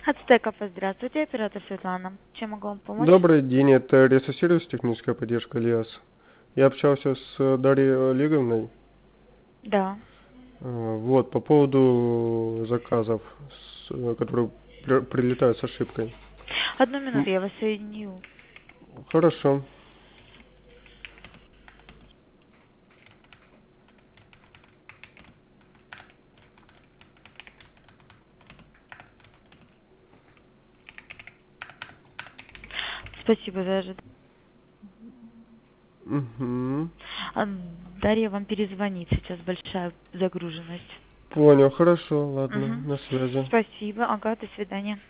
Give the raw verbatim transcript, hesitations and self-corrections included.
Ацтеков, здравствуйте, оператор Светлана. Чем могу вам помочь? Добрый день, это Ресо-сервис, техническая поддержка ЛИАС. Я общался с Дарьей Олеговной. Да. Э, Вот, по поводу заказов, с- э, которые при- прилетают с ошибкой. Одну М, минуту, я вас соединю. Хорошо. Спасибо за ожидание. Мгм. А, Дарья вам перезвонит, сейчас большая загруженность. Понял, хорошо, ладно, Угу. на связи. Спасибо, ага, до свидания.